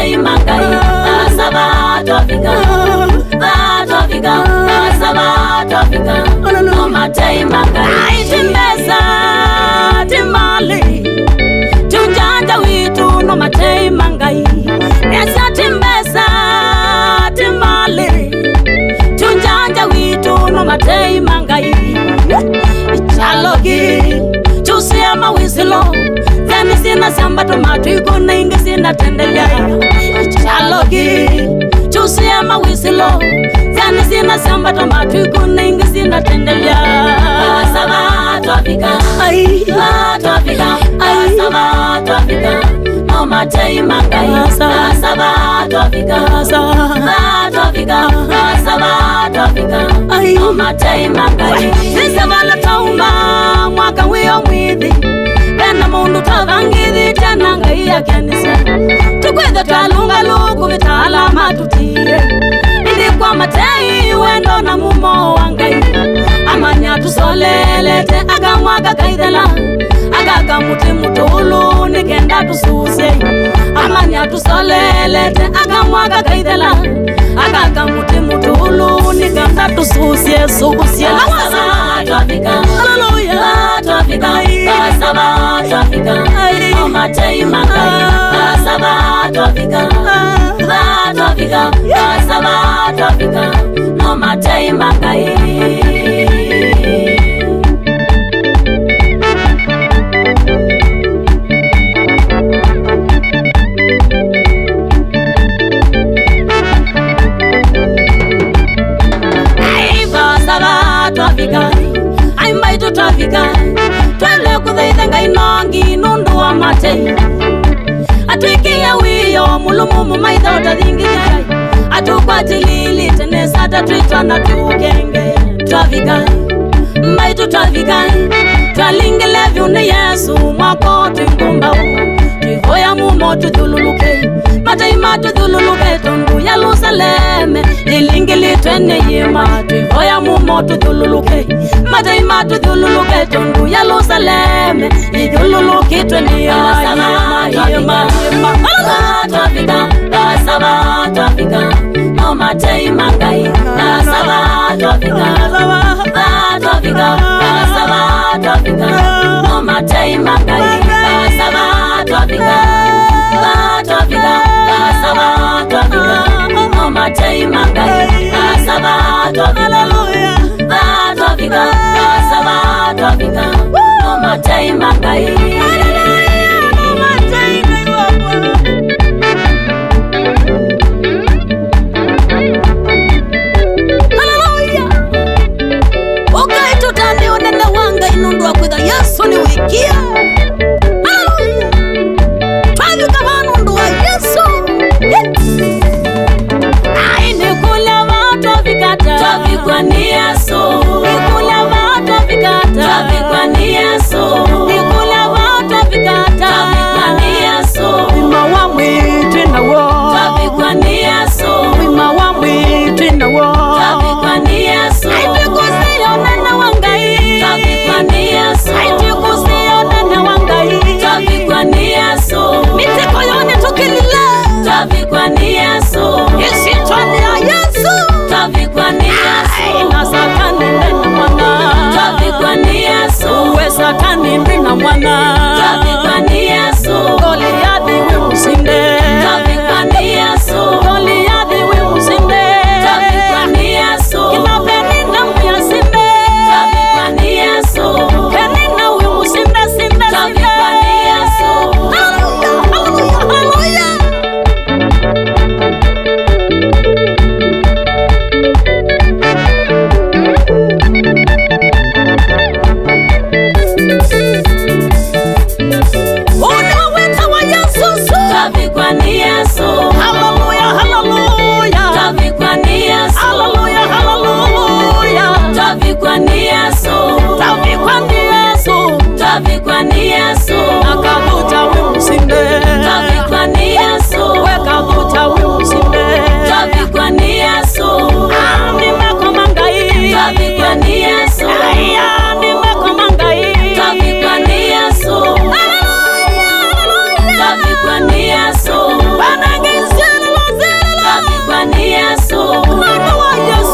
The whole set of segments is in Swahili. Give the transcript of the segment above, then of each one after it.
matema ngai asaba tofika tofika asaba tofika no matema ngai timbeza timale tunjanja witu no matema ngai esa timbeza timale tunjanja witu no matema ngai chalogi chusia mawisilo zani sina samba tomatuiko na inga sina tendelea chalogi chusia mawisilo zani sina samba tomatuiko na inga sina tendelea asaba tofika tofika asaba tofika no matema ngai asaba tofika tofika asaba tofika no matema ngai nisabala tauma mwaka wio mwidi bena mundu tavangidi tena ngai ya kanisa tukwethe talunga luku vitala matutie ndi kwa matei wendo na mumo wa ngai amanya tusolelete agamwaga kaidela agaga muti mutulu nikenda tususe amanya tusolelete agamwaga kaidela agaga muti mutulu nikenda tususe susie tofika hallelujah tofika asaba tofika no matema ngai asaba tofika tofika asaba tofika no matema ngai tofika twele kuthaitha ngai nongi nundu wa matei atwikia wiyo mulumumu maitho tathinginya atukwatilili tene sata twitwana tukenge tofika mbaitu tofika twalingile vyune Yesu mwako twingumbau twivoya mumo tuthululuke matei matuthululuke tundu ya Yerusaleme ilingili twene yima twivoya mumo tuthululuke matei matuthululuke tundu ya Yerusaleme idhululuke twene yima tofika asaba tofika no matei mangai asaba tofika tofika asaba tofika no matei mangai asaba tofika tofika asaba tofika no matei mangai asaba tofika tofika asaba tofika no matei mangai Yesu ni wikia haleluya twavika vanundu wa Yesu aini kula vatu vikata twavikwa ni Yesu nikula vatu vikata twavikwa ni Yesu nikula vatu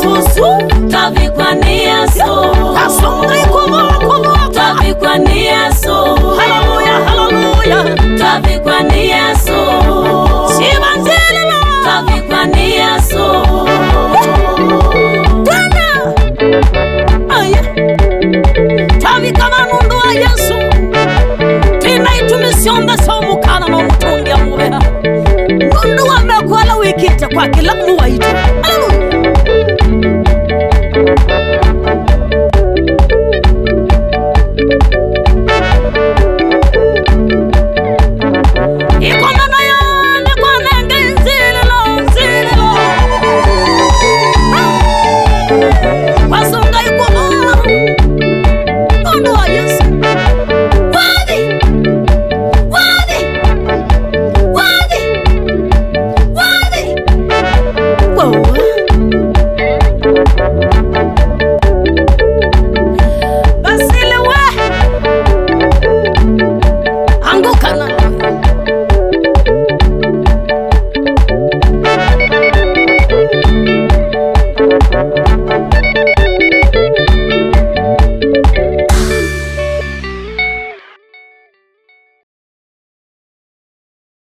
Yesu, tavikwa ni Yesu. Kasonga ikuwa, tavikwa ni Yesu. Hallelujah, hallelujah, tavikwa ni Yesu. Shibanzela, tavikwa ni Yesu. Tana, aya, tavikwa manundu wa Yesu. Tina itumisionda somukana no mutungi ya mubeha. Nundu wa mekwala wikite kwa kila muwa itu.